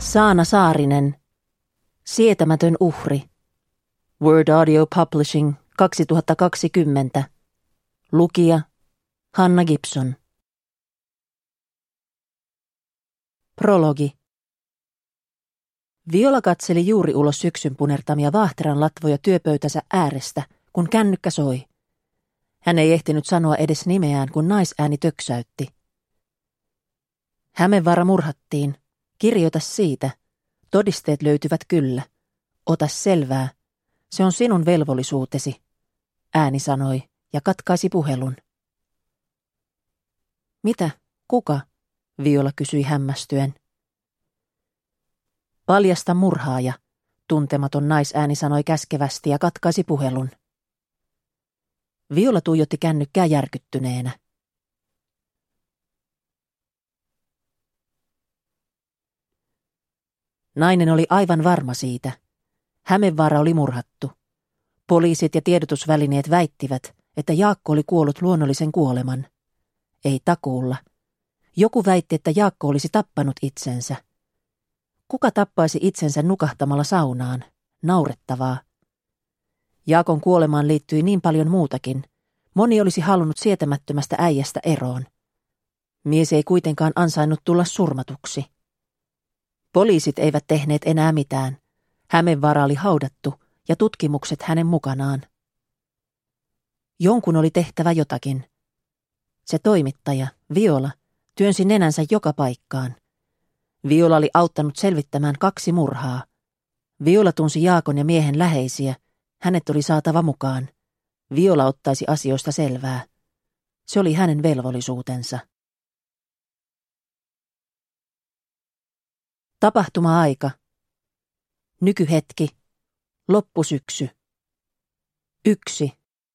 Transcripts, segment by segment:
Saana Saarinen. Sietämätön uhri. Word Audio Publishing 2020. Lukija Hanna Gibson. Prologi. Viola katseli juuri ulos syksyn punertamia vaahteran latvoja työpöytänsä äärestä, kun kännykkä soi. Hän ei ehtinyt sanoa edes nimeään, kun naisääni töksäytti. Hämeenvaara murhattiin. Kirjoita siitä. Todisteet löytyvät kyllä. Ota selvää. Se on sinun velvollisuutesi, ääni sanoi ja katkaisi puhelun. Mitä? Kuka? Viola kysyi hämmästyen. Paljasta murhaaja, tuntematon naisääni sanoi käskevästi ja katkaisi puhelun. Viola tuijotti kännykkää järkyttyneenä. Nainen oli aivan varma siitä. Hämeenvaara oli murhattu. Poliisit ja tiedotusvälineet väittivät, että Jaakko oli kuollut luonnollisen kuoleman. Ei takuulla. Joku väitti, että Jaakko olisi tappanut itsensä. Kuka tappaisi itsensä nukahtamalla saunaan? Naurettavaa. Jaakon kuolemaan liittyi niin paljon muutakin. Moni olisi halunnut sietämättömästä äijästä eroon. Mies ei kuitenkaan ansainnut tulla surmatuksi. Poliisit eivät tehneet enää mitään. Hämeenvaara oli haudattu ja tutkimukset hänen mukanaan. Jonkun oli tehtävä jotakin. Se toimittaja, Viola, työnsi nenänsä joka paikkaan. Viola oli auttanut selvittämään 2 murhaa. Viola tunsi Jaakon ja miehen läheisiä. Hänet oli saatava mukaan. Viola ottaisi asioista selvää. Se oli hänen velvollisuutensa. Tapahtuma-aika. Nykyhetki. Loppusyksy. 1.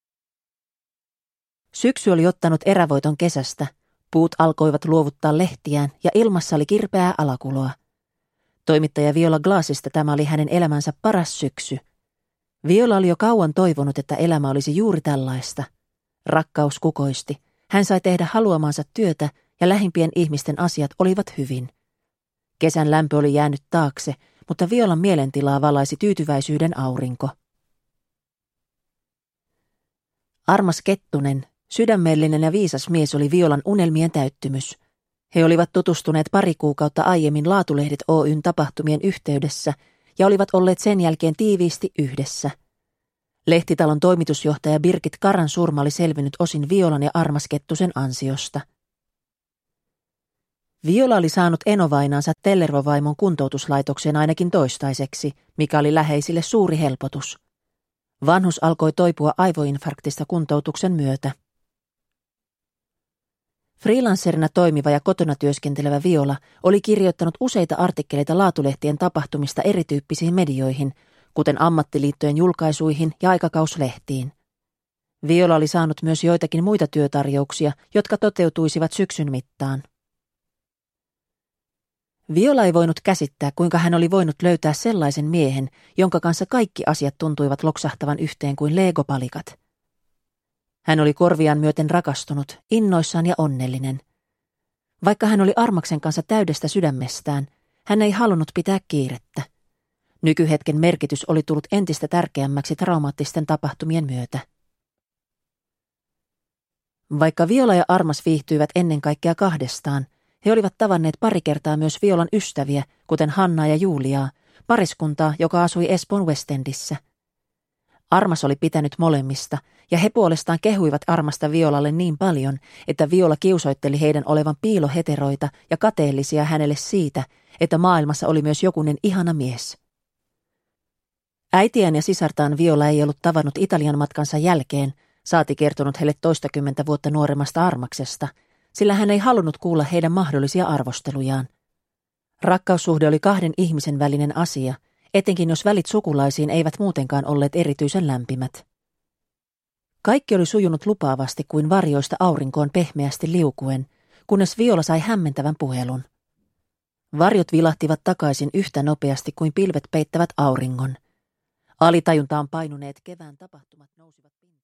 Syksy oli ottanut erävoiton kesästä. Puut alkoivat luovuttaa lehtiään ja ilmassa oli kirpeää alakuloa. Toimittaja Viola Glassista tämä oli hänen elämänsä paras syksy. Viola oli jo kauan toivonut, että elämä olisi juuri tällaista. Rakkaus kukoisti. Hän sai tehdä haluamansa työtä ja lähimpien ihmisten asiat olivat hyvin. Kesän lämpö oli jäänyt taakse, mutta Violan mielentilaa valaisi tyytyväisyyden aurinko. Armas Kettunen, sydämellinen ja viisas mies oli Violan unelmien täyttymys. He olivat tutustuneet 2 kuukautta aiemmin Laatulehdet Oyn tapahtumien yhteydessä ja olivat olleet sen jälkeen tiiviisti yhdessä. Lehtitalon toimitusjohtaja Birgit Karan surma oli selvinnyt osin Violan ja Armas Kettusen ansiosta. Viola oli saanut enovainansa Tellervo-vaimon kuntoutuslaitokseen ainakin toistaiseksi, mikä oli läheisille suuri helpotus. Vanhus alkoi toipua aivoinfarktista kuntoutuksen myötä. Freelancerina toimiva ja kotona työskentelevä Viola oli kirjoittanut useita artikkeleita Laatulehtien tapahtumista erityyppisiin medioihin, kuten ammattiliittojen julkaisuihin ja aikakauslehtiin. Viola oli saanut myös joitakin muita työtarjouksia, jotka toteutuisivat syksyn mittaan. Viola ei voinut käsittää, kuinka hän oli voinut löytää sellaisen miehen, jonka kanssa kaikki asiat tuntuivat loksahtavan yhteen kuin leegopalikat. Hän oli korviaan myöten rakastunut, innoissaan ja onnellinen. Vaikka hän oli Armaksen kanssa täydestä sydämestään, hän ei halunnut pitää kiirettä. Nykyhetken merkitys oli tullut entistä tärkeämmäksi traumaattisten tapahtumien myötä. Vaikka Viola ja Armas viihtyivät ennen kaikkea kahdestaan, he olivat tavanneet 2 kertaa myös Violan ystäviä, kuten Hannaa ja Juliaa, pariskuntaa, joka asui Espoon West Endissä. Armas oli pitänyt molemmista, ja he puolestaan kehuivat Armasta Violalle niin paljon, että Viola kiusoitteli heidän olevan piiloheteroita ja kateellisia hänelle siitä, että maailmassa oli myös jokunen ihana mies. Äitiään ja sisartaan Viola ei ollut tavannut Italian matkansa jälkeen, saati kertonut heille 20 vuotta nuoremmasta Armaksesta, sillä hän ei halunnut kuulla heidän mahdollisia arvostelujaan. Rakkaussuhde oli 2 ihmisen välinen asia, etenkin jos välit sukulaisiin eivät muutenkaan olleet erityisen lämpimät. Kaikki oli sujunut lupaavasti kuin varjoista aurinkoon pehmeästi liukuen, kunnes Viola sai hämmentävän puhelun. Varjot vilahtivat takaisin yhtä nopeasti kuin pilvet peittävät auringon. Alitajuntaan painuneet kevään tapahtumat nousivat pintaan.